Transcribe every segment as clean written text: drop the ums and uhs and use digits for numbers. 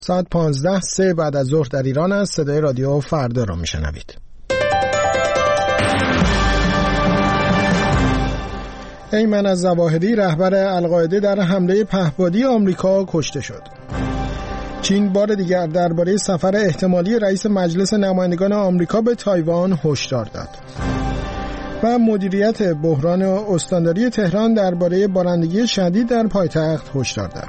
ساعت 15:03 بعد از ظهر در ایران است. صدای رادیو فردا را میشنوید. ایمن الظواهری رهبر القاعده در حمله پهپادی آمریکا کشته شد. چین بار دیگر درباره سفر احتمالی رئیس مجلس نمایندگان آمریکا به تایوان هشدار داد. و مدیریت بحران استانداری تهران درباره بارندگی شدید در پایتخت هشدار داد.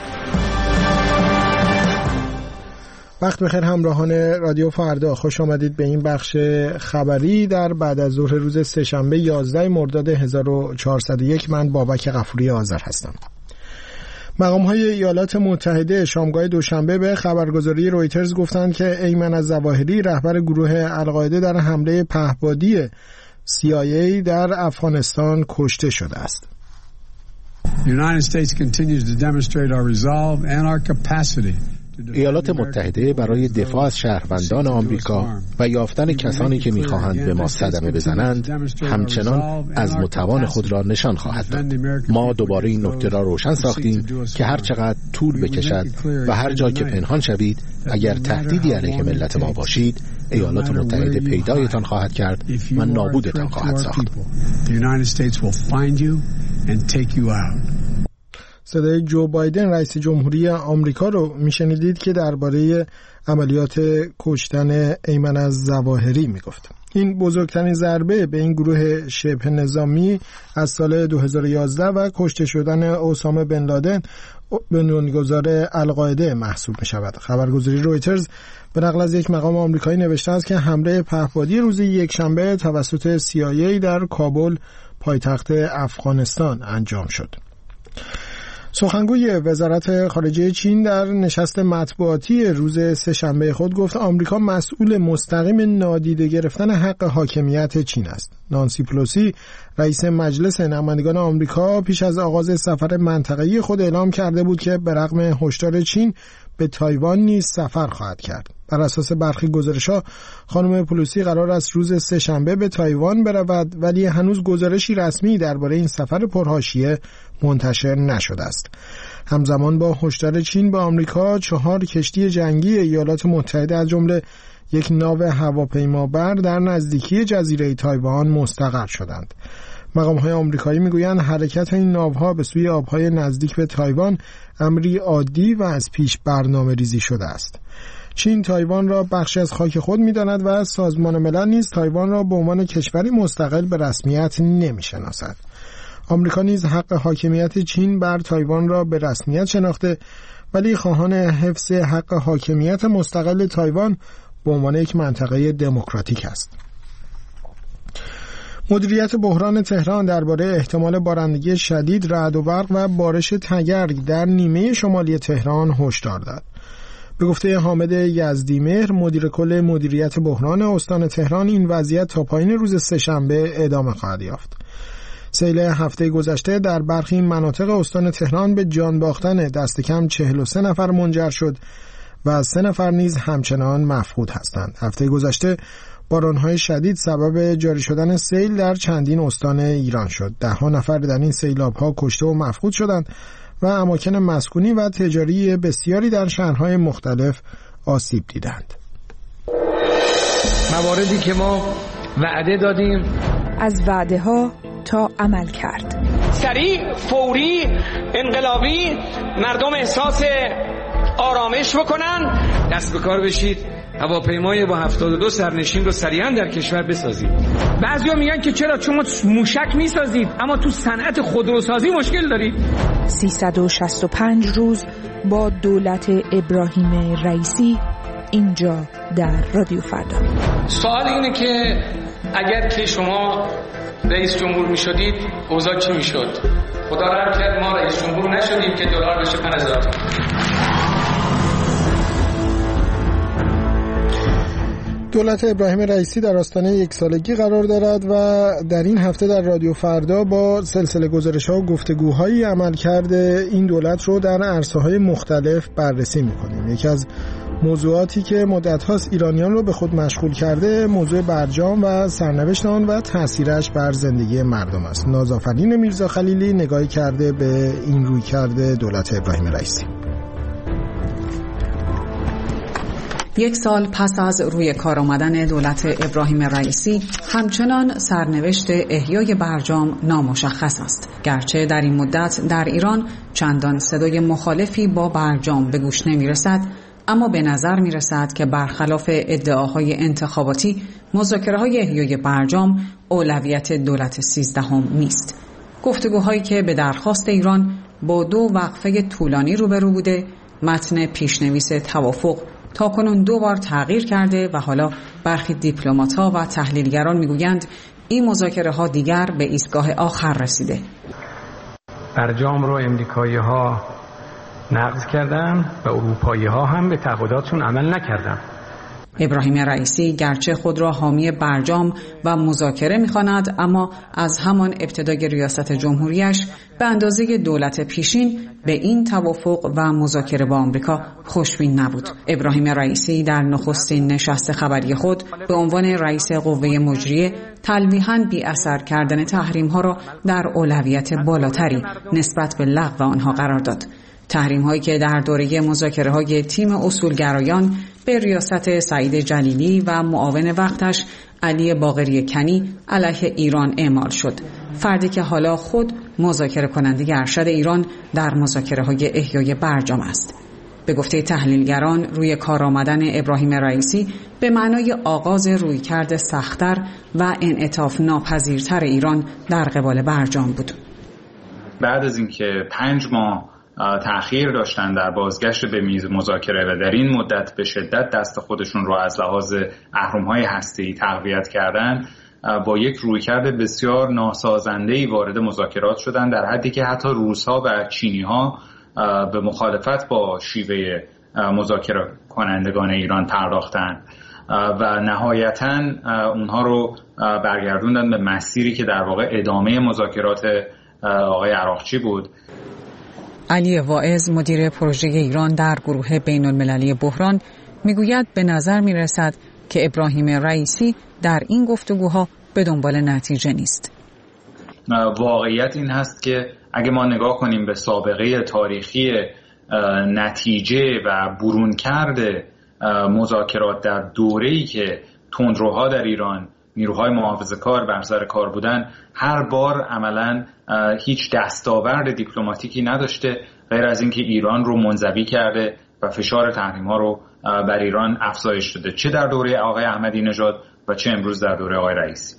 وقت بخیر همراهان رادیو فردا، خوش آمدید به این بخش خبری در بعد از ظهر روز سه‌شنبه 11 مرداد 1401. من بابک غفوری آذر هستم. مقام‌های ایالات متحده شامگاه دوشنبه به خبرگزاری رویترز گفتند که ایمن الظواهری رهبر گروه القاعده در حمله پهپادی CIA در افغانستان کشته شده است. ایالات متحده برای دفاع از شهروندان آمریکا و یافتن کسانی که می‌خواهند به ما صدمه بزنند همچنان از متوان خود را نشان خواهد داد. ما دوباره این نکته را روشن ساختیم که هر چقدر طول بکشد و هر جا که پنهان شوید، اگر تهدیدی علیه ملت ما باشید، ایالات متحده پیدایتان خواهد کرد و نابودتان خواهد ساخت. صدای جو بایدن رئیس جمهوری آمریکا رو میشنیدید که درباره عملیات کشتن ایمن الظواهری میگفت. این بزرگترین ضربه به این گروه شبه نظامی از سال 2011 و کشته شدن اسامه بن لادن بنیانگذار القاعده محسوب می شود. خبرگزاری رویترز به نقل از یک مقام آمریکایی نوشته است که حمله پهپادی روز یکشنبه توسط CIA در کابل پایتخت افغانستان انجام شد. سخنگوی وزارت خارجه چین در نشست مطبوعاتی روز سه‌شنبه خود گفت آمریکا مسئول مستقیم نادیده گرفتن حق حاکمیت چین است. نانسی پلوسی رئیس مجلس نمایندگان آمریکا پیش از آغاز سفر منطقه‌ای خود اعلام کرده بود که به رغم هشدار چین به تایوان نیز سفر خواهد کرد. بر اساس برخی گزارش‌ها خانم پلوسی قرار است روز سه‌شنبه به تایوان برود، ولی هنوز گزارشی رسمی درباره این سفر پرحاشیه منتشر نشده است. همزمان با هشدار چین به آمریکا 4 کشتی جنگی ایالات متحده از جمله یک ناو هواپیمابر در نزدیکی جزیره تایوان مستقر شدند. مقام‌های آمریکایی میگویند حرکت این ناوها به سوی آب‌های نزدیک به تایوان امری عادی و از پیش برنامه‌ریزی شده است. چین تایوان را بخشی از خاک خود می‌داند و سازمان ملل نیز تایوان را به عنوان کشوری مستقل به رسمیت نمی‌شناسد. آمریکا نیز حق حاکمیت چین بر تایوان را به رسمیت شناخته، ولی خواهان حفظ حق حاکمیت مستقل تایوان به عنوان یک منطقه دموکراتیک است. مدیریت بحران تهران درباره احتمال بارندگی شدید، رعد و برق و بارش تگرگ در نیمه شمالی تهران هشدار داد. به گفته حامد یزدیمهر مدیر کل مدیریت بحران استان تهران، این وضعیت تا پایان روز سه‌شنبه ادامه خواهد یافت. سیل هفته گذشته در برخی مناطق استان تهران به جان باختن دست کم 43 نفر منجر شد و 3 نفر نیز همچنان مفقود هستند. هفته گذشته باران‌های شدید سبب جاری شدن سیل در چندین استان ایران شد. 10 نفر در این سیلاب‌ها کشته و مفقود شدند و اماکن مسکونی و تجاری بسیاری در شهرهای مختلف آسیب دیدند. مواردی که ما وعده دادیم، از وعده ها تا عمل کرد، سریع، فوری، انقلابی، مردم احساس آرامش بکنن، دست به کار بشید، هواپیمای با 72 سرنشین رو سریعا در کشور بسازید. بعضیا میگن که چرا؟ چون موشک میسازید، اما تو صنعت خودروسازی مشکل دارید. 365 روز با دولت ابراهیم رئیسی اینجا در رادیو فردا. سوال اینه که اگر که شما رئیس جمهور میشدید اوضاع چی میشد؟ خدا رحم کرد ما رئیس جمهور نشدیم که دلار بشه 5000. دولت ابراهیم رئیسی در آستانه 1 سالگی قرار دارد و در این هفته در رادیو فردا با سلسله گزارش‌ها و گفتگوهای عملکرد این دولت رو در عرصه‌های مختلف بررسی می‌کنیم. یکی از موضوعاتی که مدت‌هاست ایرانیان رو به خود مشغول کرده، موضوع برجام و سرنوشت آن و تأثیرش بر زندگی مردم است. نازآفرین میرزا خلیلی نگاهی کرده به این رویکرد دولت ابراهیم رئیسی. یک سال پس از روی کار آمدن دولت ابراهیم رئیسی، همچنان سرنوشت احیای برجام نامشخص است. گرچه در این مدت در ایران چندان صدای مخالفی با برجام به گوش نمی‌رسد، اما به نظر می‌رسد که برخلاف ادعاهای انتخاباتی، مذاکره‌های احیای برجام اولویت دولت 13 نیست. گفتگوهایی که به درخواست ایران با 2 وقفه طولانی روبرو بوده، متن پیشنویس توافق تاکنون 2 بار تغییر کرده و حالا برخی دیپلمات‌ها و تحلیلگران میگویند این مذاکره‌ها دیگر به ایستگاه آخر رسیده. برجام رو امریکایی‌ها نقض کردن و اروپایی‌ها هم به تعهداتشون عمل نکردن. ابراهیم رئیسی گرچه خود را حامی برجام و مذاکره می‌خواند، اما از همان ابتدای ریاست جمهوریش به اندازه دولت پیشین به این توافق و مذاکره با آمریکا خوشبین نبود. ابراهیم رئیسی در نخستین نشست خبری خود به عنوان رئیس قوه مجریه تلویحاً بی اثر کردن تحریم‌ها را در اولویت بالاتری نسبت به لغو آنها قرار داد. تحریم‌هایی که در دوره مذاکره‌های تیم اصولگرایان به ریاست سعید جلیلی و معاون وقتش علی باقری کنی علیه ایران اعمال شد. فردی که حالا خود مذاکره کننده ارشد ایران در مذاکره‌های احیای برجام است. به گفته تحلیلگران، روی کار آمدن ابراهیم رئیسی به معنای آغاز رویکرد سخت‌تر و انعطاف ناپذیرتر ایران در قبال برجام بود. بعد از اینکه 5 ماه تأخیر داشتن در بازگشت به میز مذاکره و در این مدت به شدت دست خودشون رو از لحاظ اهرم‌های هسته‌ای تقویت کردن، با یک رویکرد بسیار ناسازنده‌ای وارد مذاکرات شدن، در حدی که حتی روس‌ها و چینی‌ها به مخالفت با شیوه مذاکره کنندگان ایران پرداختند و نهایتاً اونها رو برگردوندن به مسیری که در واقع ادامه مذاکرات آقای عراقچی بود. علی واعظ، مدیر پروژه ایران در گروه بین‌المللی بحران، میگوید به نظر میرسد که ابراهیم رئیسی در این گفتگوها به دنبال نتیجه نیست. واقعیت این هست که اگه ما نگاه کنیم به سابقه تاریخی نتیجه و برونکرد مذاکرات در دوره‌ای که تندروها در ایران نیروهای محافظه‌کار بر سر کار بودن، هر بار عملاً هیچ دستاورد دیپلماتیکی نداشته غیر از اینکه ایران رو منزوی کرده و فشار تحریم‌ها رو بر ایران افزایش داده، چه در دوره آقای احمدی نژاد و چه امروز در دوره آقای رئیسی.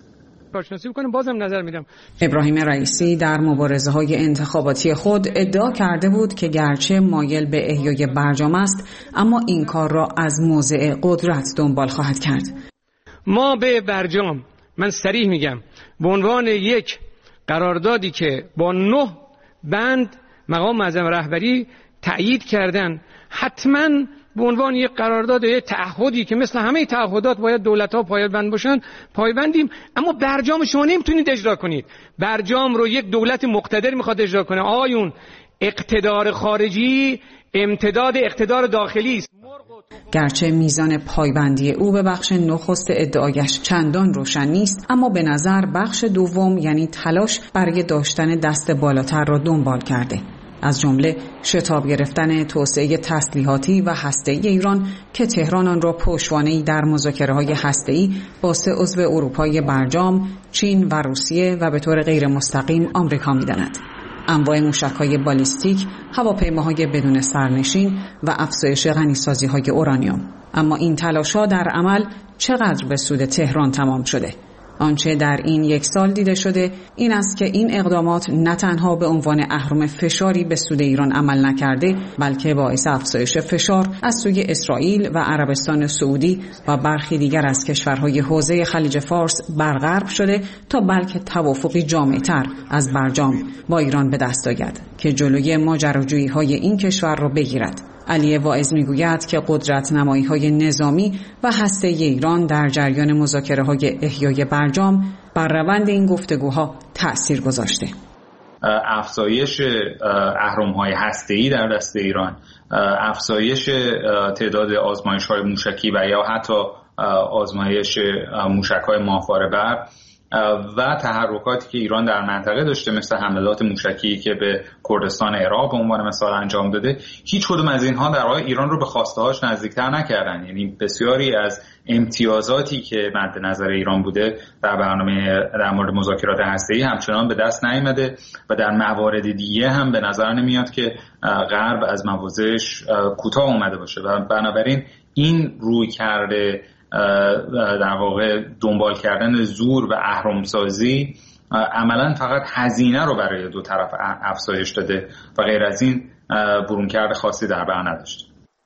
بازم نظر میدم. ابراهیم رئیسی در مبارزه‌های انتخاباتی خود ادعا کرده بود که گرچه مایل به احیای برجام است، اما این کار را از موضع قدرت دنبال خواهد کرد. ما به برجام، من صریح میگم، به عنوان یک قراردادی که با 9 بند مقام معظم رهبری تأیید کردن، حتما به عنوان یک قرارداد، یک تعهدی که مثل همه تعهدات باید دولت‌ها پایبند باشن، پایبندیم. اما برجام شما نمیتونید اجرا کنید. برجام رو یک دولت مقتدر میخواد اجرا کنه. آیون اقتدار خارجی امتداد اقتدار داخلی است. گرچه میزان پایبندی او به بخش نخست ادعایش چندان روشن نیست، اما به نظر بخش دوم، یعنی تلاش برای داشتن دست بالاتر را دنبال کرده. از جمله شتاب گرفتن توسعه تسلیحاتی و هسته‌ای ایران که تهران آن را پشتوانه‌ای در مذاکره‌های هسته‌ای با 3 عضو اروپایی برجام، چین و روسیه و به طور غیر مستقیم آمریکا می‌داند. انواع موشک‌های بالیستیک، هواپیماهای بدون سرنشین و افزایش غنیسازی‌های اورانیوم. اما این تلاش‌ها در عمل چقدر به سود تهران تمام شده؟ آنچه در این 1 سال دیده شده این است که این اقدامات نه تنها به عنوان اهرم فشاری به سود ایران عمل نکرده، بلکه باعث افزایش فشار از سوی اسرائیل و عربستان سعودی و برخی دیگر از کشورهای حوزه خلیج فارس برغرب شده تا بلکه توافقی جامع‌تر از برجام با ایران به دست آید که جلوی ماجراجویی‌های این کشور را بگیرد. علی واعظ میگوید که قدرت نمایی‌های نظامی و هسته‌ای ایران در جریان مذاکره‌های احیای برجام بر روند این گفتگوها تأثیر گذاشته. افزایش اهرم‌های هسته‌ای در دست ایران، افزایش تعداد آزمایش‌های موشکی و یا حتی آزمایش موشک‌های ماهواره بر، و تحرکاتی که ایران در منطقه داشته مثل حملات موشکی که به کردستان عراق به عنوان مثال انجام داده، هیچ کدوم از اینها در واقع ایران رو به خواسته‌هاش نزدیکتر نکردن. یعنی بسیاری از امتیازاتی که مد نظر ایران بوده در برنامه در مورد مذاکرات هسته‌ای همچنان به دست نیامده و در موارد دیگه هم به نظر نمیاد که غرب از مواضعش کوتاه اومده باشه و بنابراین این روی کرده در واقع دنبال کردن زور و اهرم‌سازی عملاً فقط هزینه رو برای دو طرف افزایش داده و غیر از این برونکرد خاصی در بر نداشته.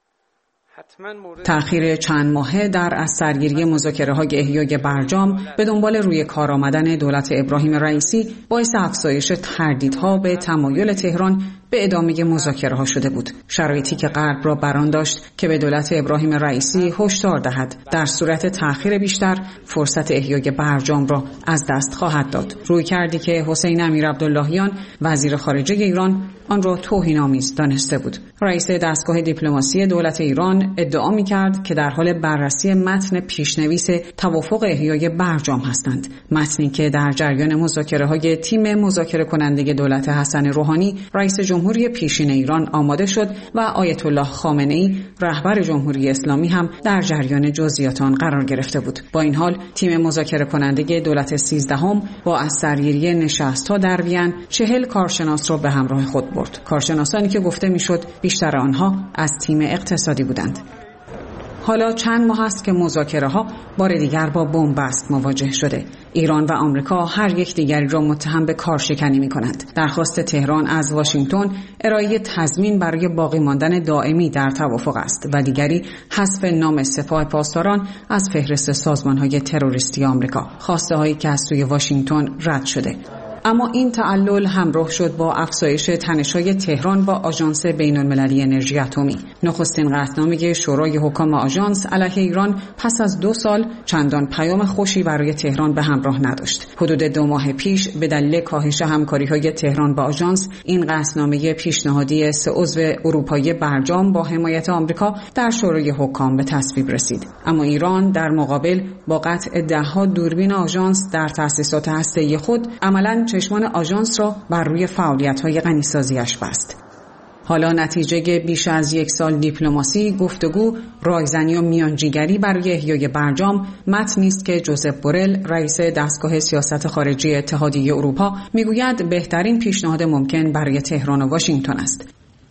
تأخیر چند ماهه در از سرگیری مذاکره‌های احیای برجام به دنبال روی کار آمدن دولت ابراهیم رئیسی باعث افزایش تردیدها به تمایل تهران به ادامه مذاکره‌ها شده بود. شرایطی که غرب را بران داشت که به دولت ابراهیم رئیسی هشدار دهد در صورت تأخیر بیشتر فرصت احیای برجام را از دست خواهد داد. رویکردی که حسین امیرعبداللهیان وزیر خارجه ایران آن را توهین‌آمیز دانسته بود. رئیس دستگاه دیپلماسی دولت ایران ادعا می‌کرد که در حال بررسی متن پیشنویس توافق احیای برجام هستند. متنی که در جریان مذاکره‌های تیم مذاکره کننده دولت حسن روحانی رئیس جمهوری پیشین ایران آماده شد و آیت الله خامنه‌ای رهبر جمهوری اسلامی هم در جریان جزئیات آن قرار گرفته بود. با این حال تیم مذاکره کننده دولت 13 با از سرگیری نشست‌ها در وین 40 کارشناس را به همراه خود برد. کارشناسانی که گفته میشد بیشتر آنها از تیم اقتصادی بودند. حالا چند ماه است که مذاکره‌ها بار دیگر با بنبست مواجه شده. ایران و آمریکا هر یک دیگری را متهم به کارشکنی می‌کنند. درخواست تهران از واشنگتن ارائه تضمین برای باقی ماندن دائمی در توافق است و دیگری حذف نام سپاه پاسداران از فهرست سازمان‌های تروریستی آمریکا. خواسته‌هایی که از سوی واشنگتن رد شده. اما این تعلل همراه شد با افزایش تنش‌های تهران با آژانس بین‌المللی انرژی اتمی. نخستین قطعنامه شورای حکام آژانس علیه ایران پس از 2 سال چندان پیام خوشی برای تهران به همراه نداشت. حدود 2 ماه پیش به دلیل کاهش همکاری‌های تهران با آژانس، این قطعنامه پیشنهادی 3 عضو اروپایی برجام با حمایت آمریکا در شورای حکام به تصویب رسید. اما ایران در مقابل با قطع 10 دوربین آژانس در تأسیسات هسته‌ای خود عملاً چشمان آژانس را بر روی فعالیت‌های غنی‌سازی‌اش بست. حالا نتیجه بیش از 1 سال دیپلماسی، گفتگو، رایزنی و میانجیگری برای احیای برجام متنی است که جوزف بورل، رئیس دستگاه سیاست خارجی اتحادیه اروپا، میگوید بهترین پیشنهاد ممکن برای تهران و واشنگتن است.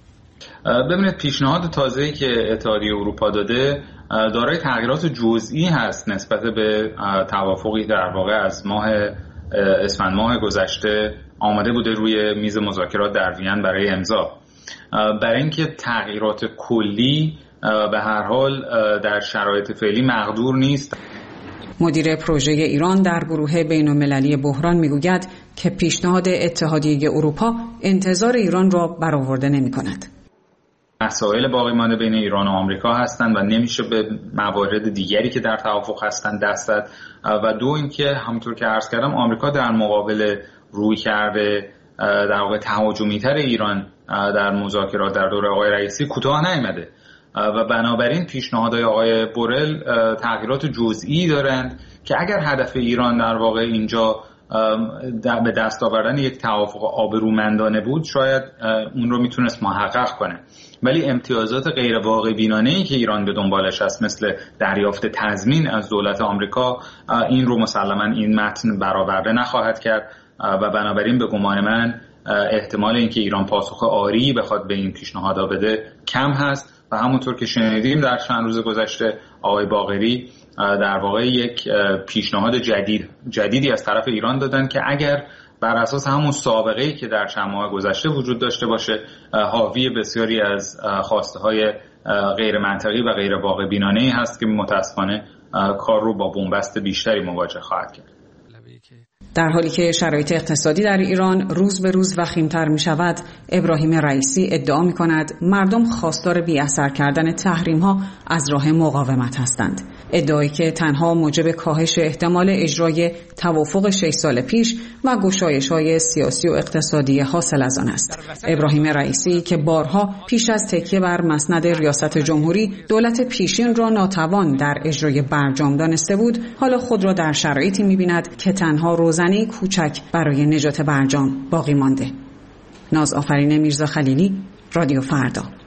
ببینید پیشنهاد تازه‌ای که اتحادیه اروپا داده دارای تغییرات جزئی هست نسبت به توافقی در واقع از ماه اسفند ماه گذشته آماده بوده روی میز مذاکرات در وین برای امضا. برای اینکه تغییرات کلی به هر حال در شرایط فعلی مقدور نیست. مدیر پروژه ایران در گروه بین‌المللی بحران میگوید که پیشنهاد اتحادیه اروپا انتظار ایران را برآورده نمی‌کند. مسائل باقی مانده بین ایران و آمریکا هستند و نمیشه به موارد دیگری که در توافق هستند دست زد. و دو اینکه همونطور که عرض کردم آمریکا در مقابل روی کرده در واقع تهاجمی‌تر ایران در مذاکرات در دوره آقای رئیسی کوتاه نیامده و بنابراین پیشنهادهای آقای بورل تغییرات جزئی دارند که اگر هدف ایران در واقع اینجا به دست آوردن یک توافق آبرومندانه بود شاید اون رو میتونست محقق کنه، ولی امتیازات غیر واقع بینانه‌ای که ایران به دنبالش هست مثل دریافت تضمین از دولت آمریکا این رو مسلماً این متن برآورده نخواهد کرد و بنابراین به گمان من احتمال اینکه ایران پاسخ آری بخواد به این پیشنهادها بده کم هست و همونطور که شنیدیم در چند روز گذشته آقای باقری در واقع یک پیشنهاد جدیدی از طرف ایران دادن که اگر بر اساس همون سابقه‌ای که در چند ماه گذشته وجود داشته باشه حاوی بسیاری از خواسته‌های غیر منطقی و غیر واقع بینانه‌ای هست که متأسفانه کار رو با بنبست بیشتری مواجه خواهد کرد. در حالی که شرایط اقتصادی در ایران روز به روز وخیم‌تر می‌شود، ابراهیم رئیسی ادعا می‌کند مردم خواستار بی‌اثر کردن تحریم‌ها از راه مقاومت هستند. ادعایی که تنها موجب کاهش احتمال اجرای توافق 6 سال پیش و گشایش‌های سیاسی و اقتصادی حاصل از آن است. ابراهیم رئیسی که بارها پیش از تکیه بر مسند ریاست جمهوری دولت پیشین را ناتوان در اجرای برجام دانسته بود، حالا خود را در شرایطی می‌بیند که تنها روزنه کوچک برای نجات برجام باقی مانده. ناز آفرین میرزا خلیلی، رادیو فردا.